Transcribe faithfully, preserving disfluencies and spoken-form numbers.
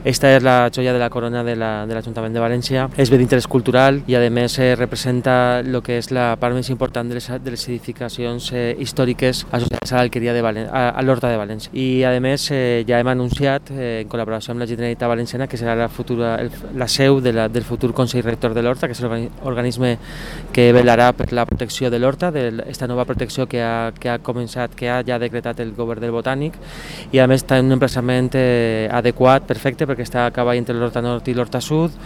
Esta és la joia de la corona de l'Ajuntament de, de València. És bé d'interès cultural i a més eh, representa el que és la part més important de les, de les edificacions eh, històriques associades a l'alqueria de Valen a, a l'Horta de València. I a més eh, ja hem anunciat eh, en col·laboració amb la Generalitat Valenciana que serà la, futura, el, la seu de la, del futur Consell Rector de l'Horta, que és l'organisme que velarà per la protecció de l'Horta, d'aquesta nova protecció que ha, que ha començat, que ha ja decretat el govern del Botànic, i a més està en un emplaçament eh, adequat, perfecte, perquè està a cavall entre l'Horta Nord i l'Horta Sud,